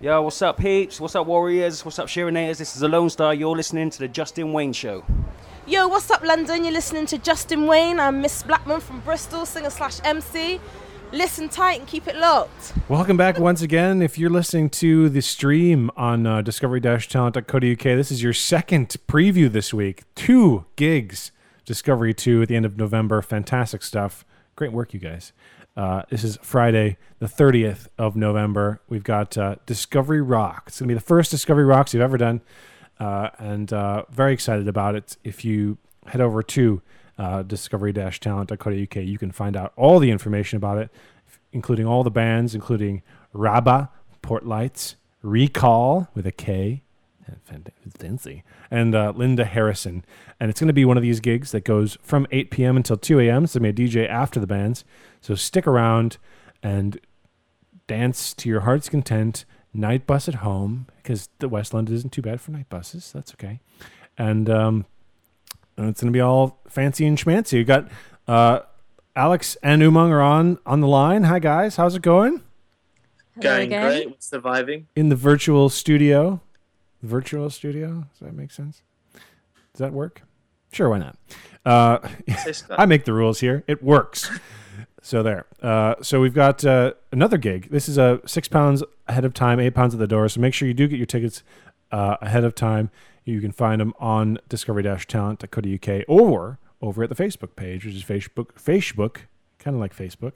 Yo, what's up, peeps? What's up, warriors? What's up, Sheeranators? This is the Lone Star. You're listening to the Justin Wayne Show. Yo, what's up, London? You're listening to Justin Wayne. I'm Miss Blackman from Bristol, singer/MC. Listen tight and keep it locked. Welcome back once again. If you're listening to the stream on discovery-talent.co.uk, this is your second preview this week. 2 gigs. Discovery 2 at the end of November. Fantastic stuff. Great work, you guys. This is Friday, the 30th of November. We've got Discovery Rock. It's going to be the first Discovery Rocks you've ever done. And very excited about it. If you head over to discovery-talent.co.uk, you can find out all the information about it, including all the bands, including Rabba, Portlights, Recall with a K, fancy, and Linda Harrison. And it's going to be one of these gigs that goes from 8 p.m. until 2 a.m. So I'm going to DJ after the bands. So stick around and dance to your heart's content. Night bus at home, because the West London isn't too bad for night buses. That's okay. And it's going to be all fancy and schmancy. You got Alex and Umang are on the line. Hi, guys. How's it going? Going great. We're surviving. In the virtual studio. Virtual studio? Does that make sense? Does that work? Sure, why not? I make the rules here. It works. So there. So we've got another gig. This is £6 ahead of time, £8 at the door. So make sure you do get your tickets ahead of time. You can find them on discovery-talent.co.uk or over at the Facebook page, which is Facebook, kind of like Facebook,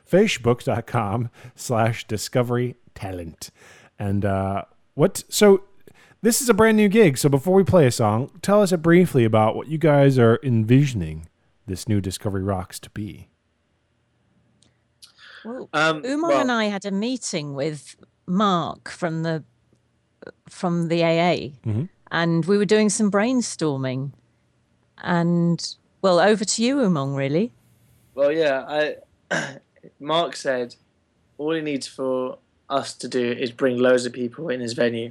facebook.com/discoverytalent. And so this is a brand new gig. So before we play a song, tell us briefly about what you guys are envisioning this new Discovery Rocks to be. Well, Umang and I had a meeting with Mark from the AA, and we were doing some brainstorming. And well, over to you, Umang. Really? Well, yeah. Mark said all he needs for us to do is bring loads of people in his venue.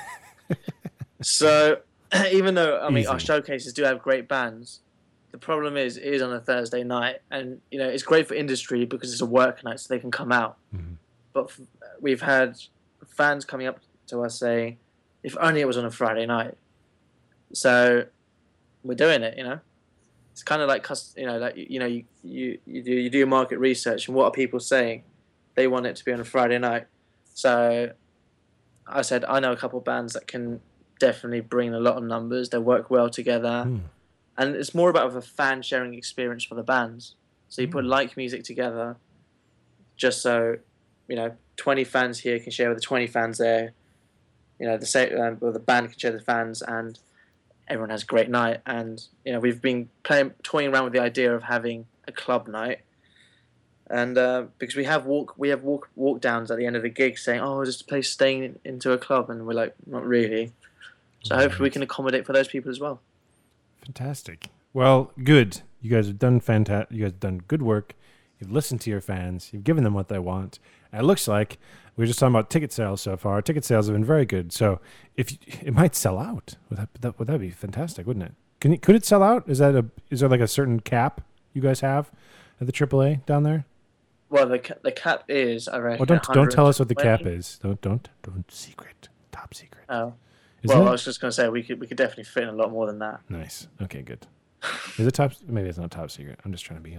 So even though our showcases do have great bands, the problem is it is on a Thursday night, and it's great for industry because it's a work night, so they can come out. But we've had fans coming up to us saying, "If only it was on a Friday night." So we're doing it. It's kind of like you do your market research and what are people saying? They want it to be on a Friday night. So I said I know a couple of bands that can definitely bring a lot of numbers. They work well together. And it's more about a fan sharing experience for the bands. So you put like music together, just so 20 fans here can share with the 20 fans there. The band can share the fans, and everyone has a great night. And we've been toying around with the idea of having a club night, and because we have walk downs at the end of the gig saying, "Oh, just a place staying into a club," and we're like, not really. So hopefully we can accommodate for those people as well. Fantastic. Well, good. You guys have done fantastic. You guys have done good work. You've listened to your fans. You've given them what they want. And it looks like we were just talking about ticket sales so far. Ticket sales have been very good. So it might sell out. Would that be fantastic, wouldn't it? Could it sell out? Is there like a certain cap you guys have at the AAA down there? Well, the cap is around. Well, don't tell us what the cap is. Don't secret. Top secret. Oh. I was just going to say we could definitely fit in a lot more than that. Nice. Okay, good. Is it top? Maybe it's not top secret. I'm just trying to be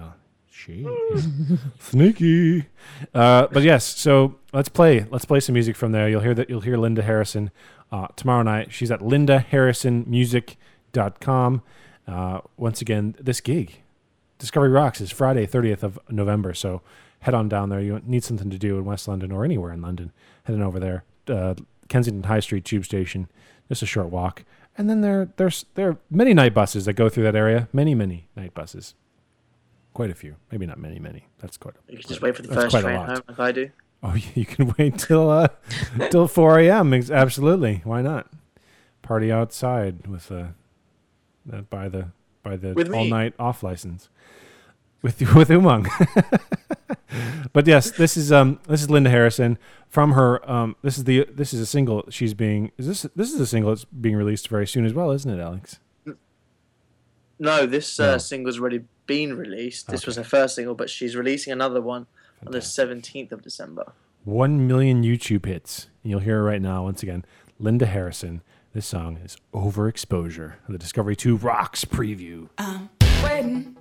sneaky. But yes. So let's play some music from there. You'll hear Linda Harrison tomorrow night. She's at lindaharrisonmusic.com. Once again, this gig, Discovery Rocks, is Friday, 30th of November. So head on down there. You need something to do in West London or anywhere in London. Head on over there. Kensington High Street Tube Station. Just a short walk. And then there are many night buses that go through that area. Many night buses. Quite a few. Maybe not many. That's quite a lot. You can just wait for the first train home like I do. Oh, you can wait till 4 a.m. Absolutely. Why not? Party outside with by the all night off license. With Umang. But yes, this is Linda Harrison from her. This is a single she's being. This is a single that's being released very soon as well, isn't it, Alex? No, this single's already been released. This was her first single, but she's releasing another one on the 17th of December. 1 million YouTube hits. And you'll hear it right now. Once again, Linda Harrison. This song is Overexposure, the Discovery 2 Rocks preview. Waiting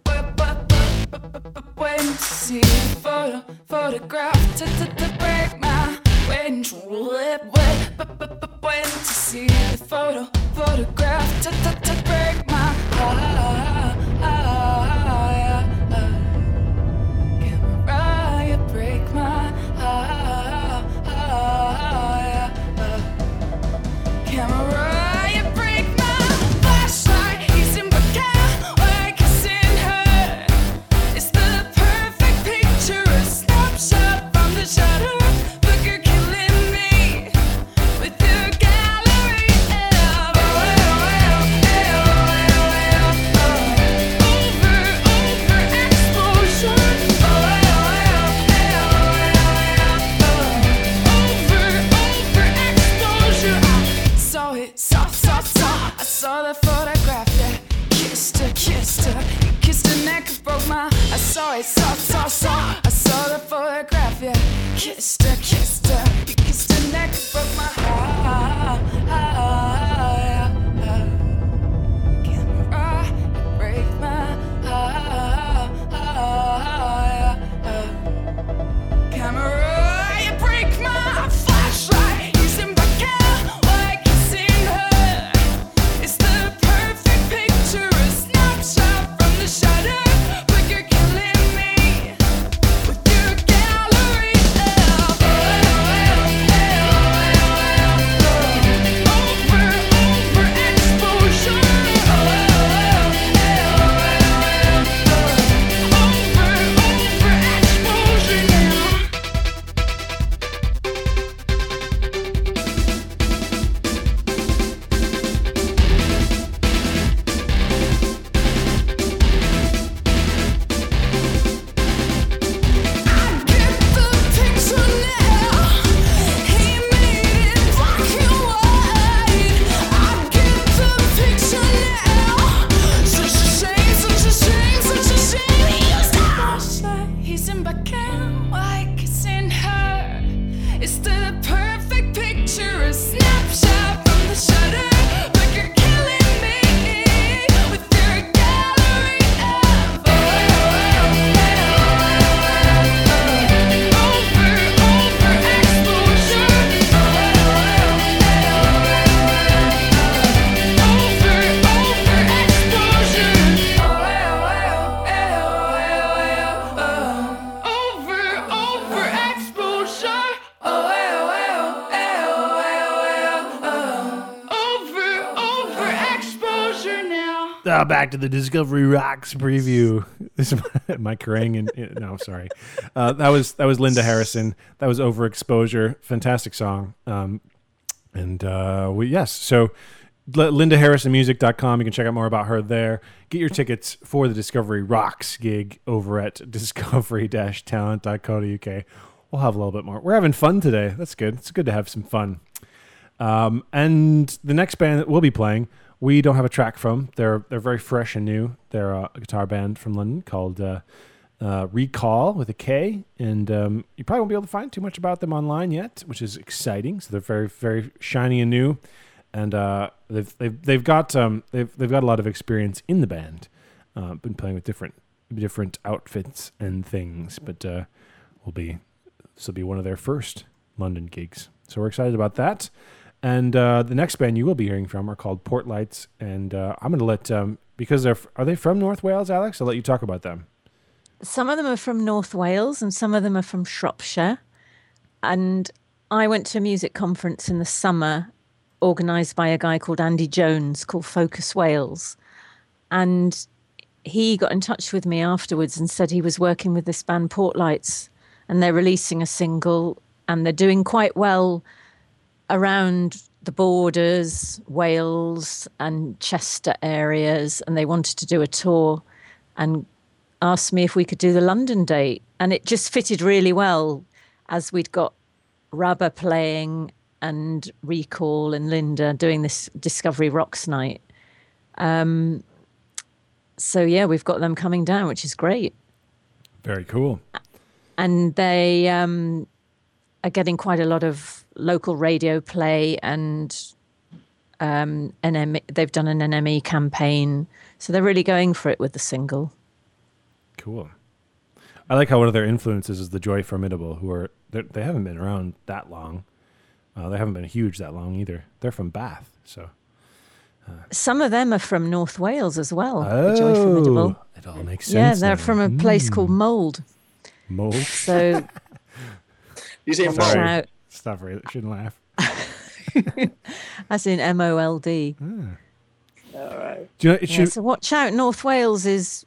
to see the photograph to break my waiting to see the photograph to break my camera, you break my camera. Saw the photograph, yeah. Kissed her, you kissed her neck, broke my. I saw it, saw. I saw the photograph, yeah. Kissed her, you kissed her neck, broke my. Camera, you break my. Camera, you break my flashlight. Using my camera, like kissing her. It's the perfect picture, a snapshot from the shadow. But you're killing me with your gallery of overexposure. Overexposure now. Get the picture now. He made it black and white. I get the picture now. Such a shame. He used the flashlight. He's in back and white, kissing her. It's the perfect picture, a snapshot from the shutter. But you're killing me with your gallery of overexposure now. Back to the Discovery Rocks preview. This is my Kerrang! No, sorry. That was Linda Harrison. That was Overexposure. Fantastic song. So LindaHarrisonMusic.com. You can check out more about her there. Get your tickets for the Discovery Rocks gig over at discovery-talent.co.uk. We'll have a little bit more. We're having fun today. That's good. It's good to have some fun. And the next band that we'll be playing, we don't have a track from. They're very fresh and new. They're a guitar band from London called Recall with a K, and you probably won't be able to find too much about them online yet, which is exciting. So they're very, very shiny and new, and they've got a lot of experience in the band. Been playing with different outfits and things, but this will be one of their first London gigs. So we're excited about that. And the next band you will be hearing from are called Portlights, and I'm going to let because are they from North Wales, Alex? I'll let you talk about them. Some of them are from North Wales and some of them are from Shropshire. And I went to a music conference in the summer organised by a guy called Andy Jones called Focus Wales. And he got in touch with me afterwards and said he was working with this band Portlights and they're releasing a single and they're doing quite well around the borders, Wales and Chester areas. And they wanted to do a tour and asked me if we could do the London date. And it just fitted really well as we'd got Rabba playing and Recall and Linda doing this Discovery Rocks night. So, yeah, we've got them coming down, which is great. Very cool. And they are getting quite a lot of local radio play, and they've done an NME campaign. So they're really going for it with the single. Cool. I like how one of their influences is the Joy Formidable, they haven't been around that long. They haven't been huge that long either. They're from Bath, so. Some of them are from North Wales as well. The Joy Formidable. It all makes sense. Yeah, they're now. from a place called Mould. Mold. So You say Sorry. Mold? shout, Stop, Ray. Shouldn't laugh. as in MOLD. All right. Do you know, it Yeah, should, so watch out. North Wales is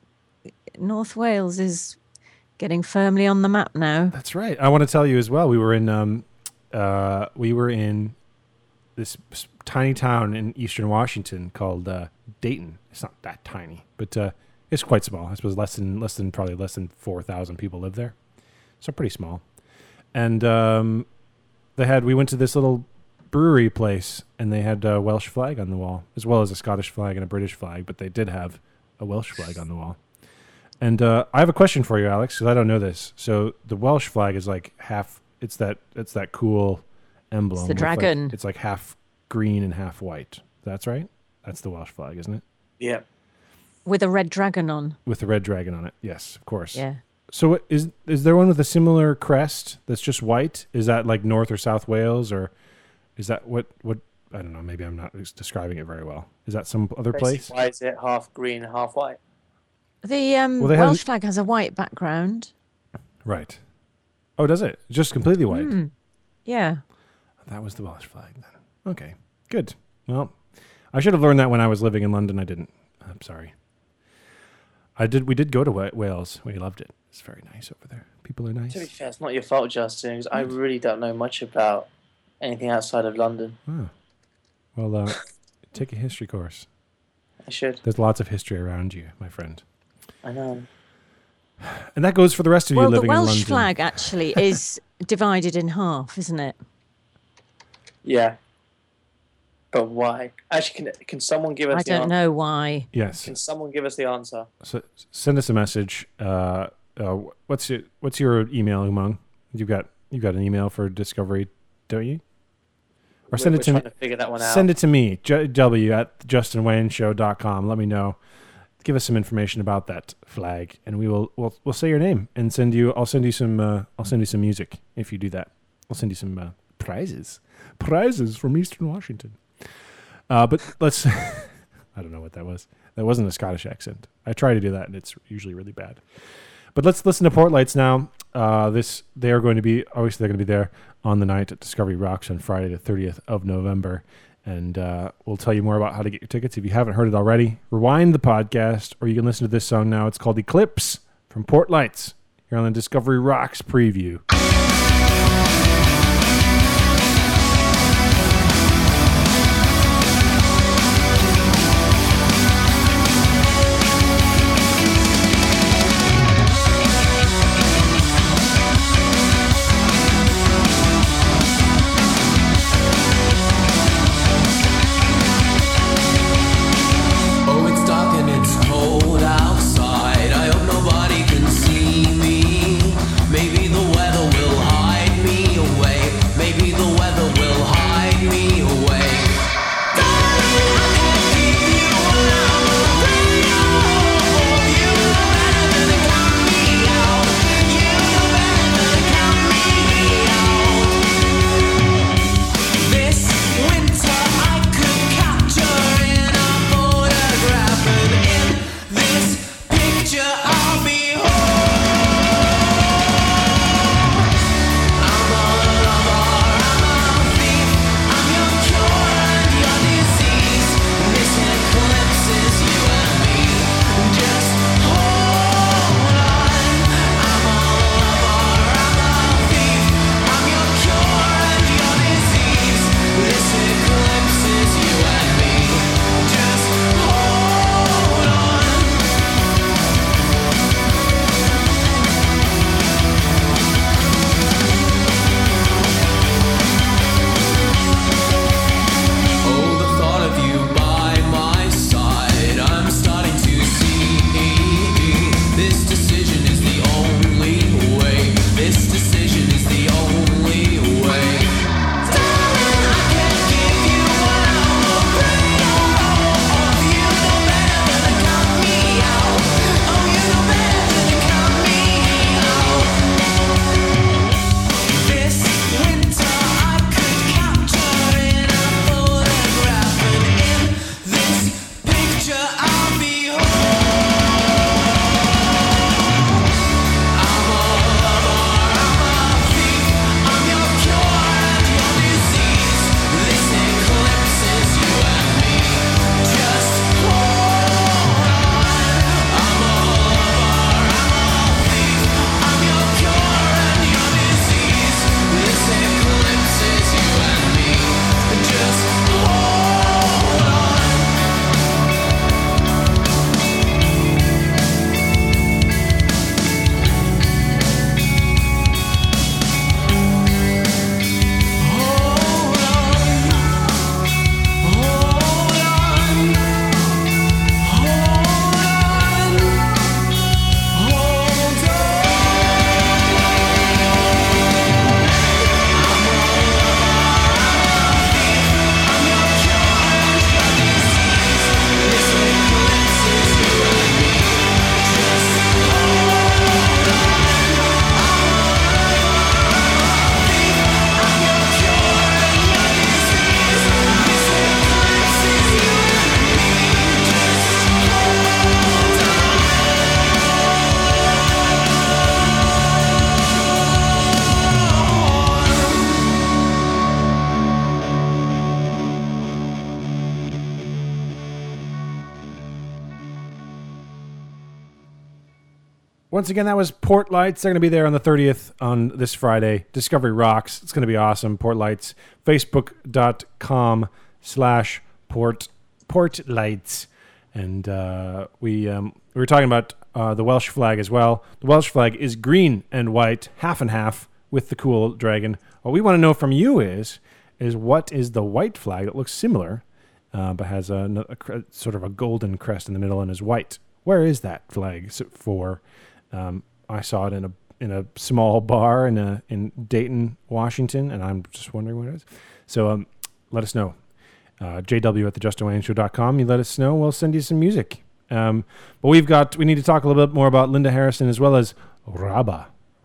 getting firmly on the map now. That's right. I want to tell you as well. We were in this tiny town in eastern Washington called Dayton. It's not that tiny, but it's quite small. I suppose less than 4,000 people live there, so pretty small. And we went to this little brewery place, and they had a Welsh flag on the wall, as well as a Scottish flag and a British flag, but they did have a Welsh flag on the wall. And I have a question for you, Alex, because I don't know this. So the Welsh flag is like half. It's that cool emblem. It's the with dragon. it's like half green and half white. That's right. That's the Welsh flag, isn't it? Yeah. With a red dragon on. With the red dragon on it. Yes, of course. Yeah. So is there one with a similar crest that's just white? Is that like North or South Wales, or is that what? I don't know. Maybe I'm not describing it very well. Is that some other place? Why is it half green, half white? The they Welsh flag has a white background. Right. Oh, does it? Just completely white. Yeah. That was the Welsh flag then. Okay, good. Well, I should have learned that when I was living in London. I didn't. I'm sorry. We did go to Wales. We loved it. It's very nice over there. People are nice. To be fair, it's not your fault, Justin, because I really don't know much about anything outside of London. Oh. Well, take a history course. I should. There's lots of history around you, my friend. I know. And that goes for the rest of you Well, the living in London. Welsh flag actually is divided in half, isn't it? Yeah. But why? Actually, can someone give us I don't know why. Yes. Can someone give us the answer? So send us a message. What's your email, Umang? You've got an email for Discovery, don't you? Or send We're it to me. trying to figure that one out. Send it to me, w@justinwayneshow.com. Let me know. Give us some information about that flag, and we'll say your name and send you. I'll send you some music if you do that. I'll send you some prizes from Eastern Washington. But let's. I don't know what that was. That wasn't a Scottish accent. I try to do that, and it's usually really bad. But let's listen to Portlights now. They're going to be there on the night at Discovery Rocks on Friday the 30th of November. And we'll tell you more about how to get your tickets. If you haven't heard it already, rewind the podcast, or you can listen to this song now. It's called Eclipse from Portlights. Here on the Discovery Rocks preview. Oh, it's dark and it's cold outside. I hope nobody can see me. Maybe the weather once again, that was Port Lights. They're going to be there on the 30th on this Friday. Discovery rocks. It's going to be awesome. Port Lights. Facebook.com/portlights. And we were talking about the Welsh flag as well. The Welsh flag is green and white, half and half, with the cool dragon. What we want to know from you is what is the white flag that looks similar, but has a sort of a golden crest in the middle and is white? Where is that flag for? I saw it in a small bar in Dayton, Washington, and I'm just wondering what it is. So let us know. JW@thejustinwayneshow.com. You let us know. We'll send you some music. But we need to talk a little bit more about Linda Harrison as well as Rabba.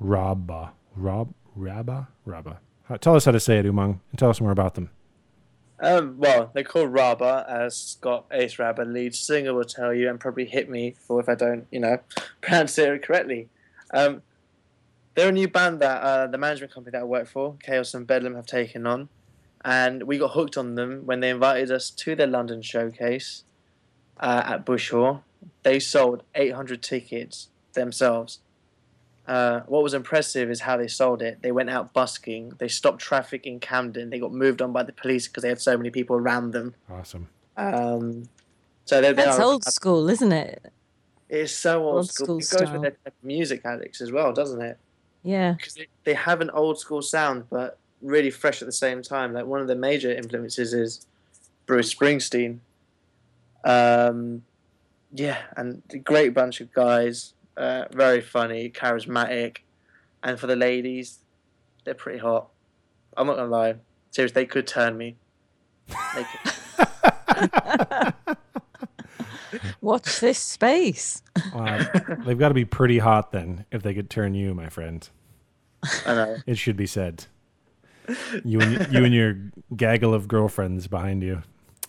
Tell us how to say it, Umang, and tell us more about them. Well, they're called Rabba, as Scott Ace Rabba, lead singer, will tell you, and probably hit me for if I don't, pronounce it correctly. They're a new band that the management company that I work for, Chaos and Bedlam, have taken on, and we got hooked on them when they invited us to their London showcase at Bush Hall. They sold 800 tickets themselves. What was impressive is how they sold it. They went out busking. They stopped traffic in Camden. They got moved on by the police because they had so many people around them. Awesome. So That's old school, isn't it? It's so old school. It goes style. with their music, Alex, as well, doesn't it? Yeah. Because they have an old school sound, but really fresh at the same time. Like, one of the major influences is Bruce Springsteen. And a great bunch of guys. Very funny, charismatic, and for the ladies, they're pretty hot. I'm not gonna lie. Seriously, they could turn me. They could. Watch this space. They've got to be pretty hot then if they could turn you, my friend. I know. It should be said. You and your gaggle of girlfriends behind you.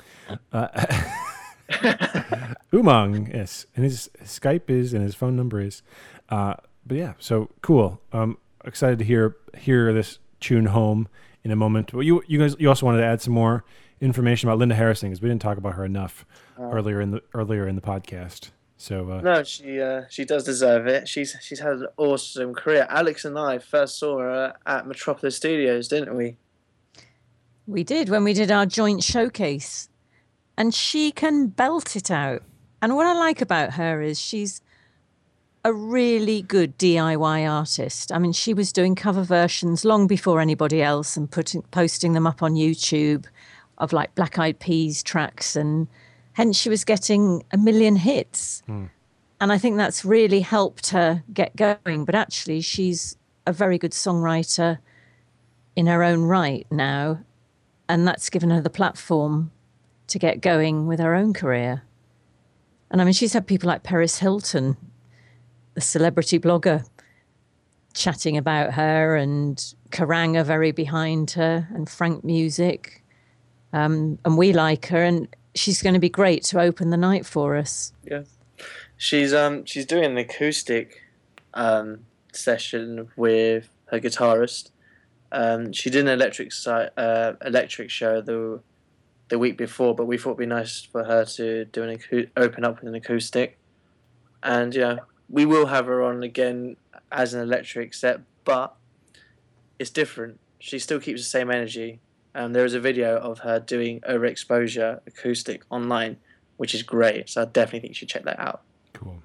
Umang, yes, and his Skype is and his phone number is. But yeah, so cool. Excited to hear this tune home in a moment. But you also wanted to add some more information about Linda Harrison because we didn't talk about her enough earlier in the podcast. So No, she does deserve it. She's had an awesome career. Alex and I first saw her at Metropolis Studios, didn't we? We did when we did our joint showcase. And she can belt it out. And what I like about her is she's a really good DIY artist. I mean, she was doing cover versions long before anybody else and posting them up on YouTube of like Black Eyed Peas tracks. And hence she was getting 1 million hits. And I think that's really helped her get going. But actually, she's a very good songwriter in her own right now. And that's given her the platform to get going with her own career. And I mean, she's had people like Paris Hilton, the celebrity blogger, chatting about her, and Kerrang are very behind her, and Frank Music. And we like her, and she's going to be great to open the night for us. Yeah. She's doing an acoustic session with her guitarist. She did an electric show the week before, but we thought it'd be nice for her to do open up with an acoustic. And we will have her on again as an electric set, but it's different. She still keeps the same energy. There is a video of her doing Overexposure acoustic online, which is great. So I definitely think you should check that out. Cool.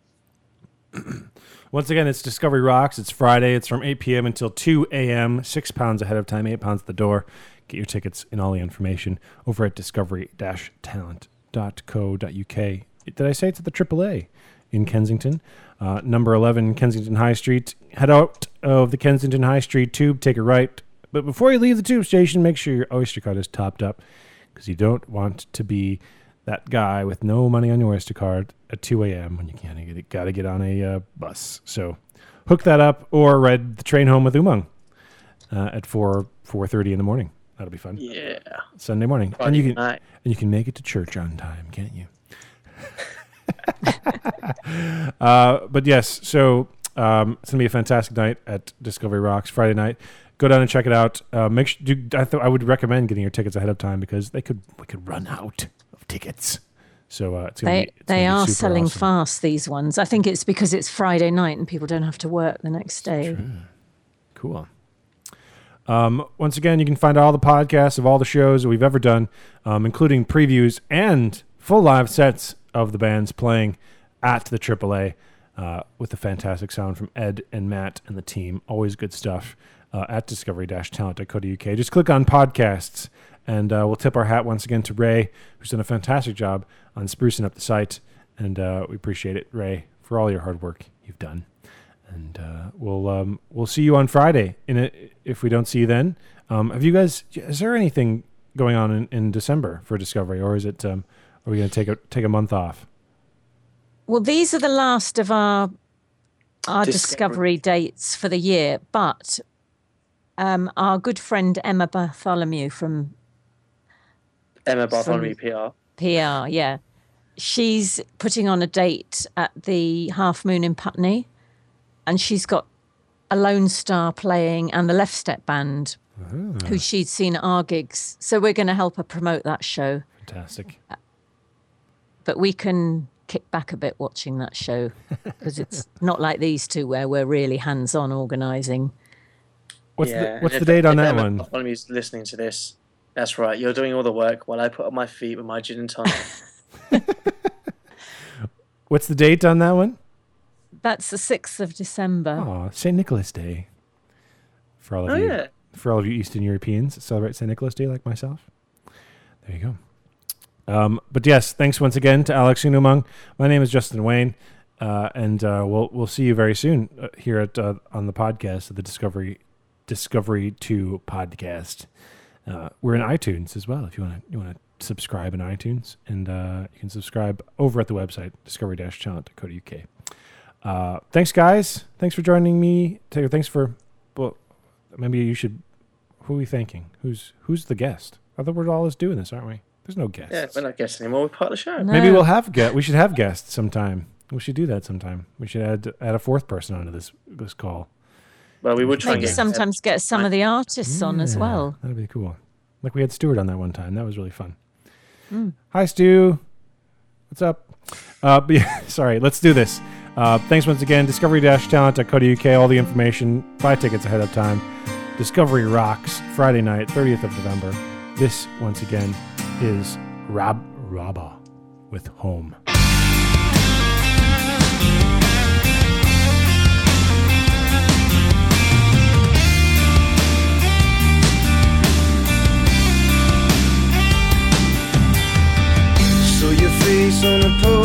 Once again, it's Discovery Rocks. It's Friday. It's from 8 p.m. until 2 a.m. £6 ahead of time, £8 at the door. Get your tickets and all the information over at discovery-talent.co.uk. Did I say it's at the AAA in Kensington? Number 11, Kensington High Street. Head out of the Kensington High Street tube, take a right. But before you leave the tube station, make sure your Oyster card is topped up because you don't want to be that guy with no money on your Oyster card at 2 a.m. when you got to get on a bus. So hook that up or ride the train home with Umang at 4:30 in the morning. That'll be fun. Yeah. Sunday morning. Friday and night. you can make it to church on time, can't you? But yes, so it's going to be a fantastic night at Discovery Rocks Friday night. Go down and check it out. I would recommend getting your tickets ahead of time because we could run out of tickets. So it's gonna be They are super selling awesome. fast, these ones. I think it's because it's Friday night and people don't have to work the next day. Cool. Once again, you can find all the podcasts of all the shows that we've ever done, including previews and full live sets of the bands playing at the AAA with the fantastic sound from Ed and Matt and the team. Always good stuff at discovery-talent.co.uk. Just click on podcasts, and we'll tip our hat once again to Ray, who's done a fantastic job on sprucing up the site, and we appreciate it, Ray, for all your hard work you've done. And we'll see you on Friday. If we don't see you then, have you guys? Is there anything going on in December for Discovery, or is it? Are we going to take a month off? Well, these are the last of our Discovery dates for the year, but our good friend Emma Bartholomew from PR, yeah, she's putting on a date at the Half Moon in Putney. And she's got a Lone Star playing and the Left Step Band, who she'd seen at our gigs. So we're going to help her promote that show. Fantastic. But we can kick back a bit watching that show because it's not like these two where we're really hands-on organising. What's the date on that one? One of you's listening to this. That's right. You're doing all the work while I put up my feet with my gin and tonic. What's the date on that one? That's the 6th of December. Oh, St. Nicholas Day. For all of you. Yeah. For all of you Eastern Europeans that celebrate St. Nicholas Day like myself. There you go. But yes, thanks once again to Alex Unumung. My name is Justin Wayne, and we'll see you very soon here at on the podcast of the Discovery 2 podcast. We're in iTunes as well if you want to subscribe in iTunes, and you can subscribe over at the website discovery-talent.co.uk. Thanks, guys. Thanks for joining me. Thanks for. Well, maybe you should. Who are we thanking? Who's the guest? I thought we're all just doing this, aren't we? There's no guests. Yeah, we're not guests anymore. We're part of the show. No. Maybe we'll have we should have guests sometime. We should do that sometime. We should add a fourth person onto this call. Well, we would try Maybe and sometimes get some of the artists on as well. That'd be cool. Like we had Stuart on that one time. That was really fun. Hi, Stu. What's up? But yeah, sorry. Let's do this. Thanks once again. Discovery-talent.co.uk. All the information. Buy tickets ahead of time. Discovery rocks. Friday night, 30th of November. This, once again, is Rabba with Home. Saw your face on a post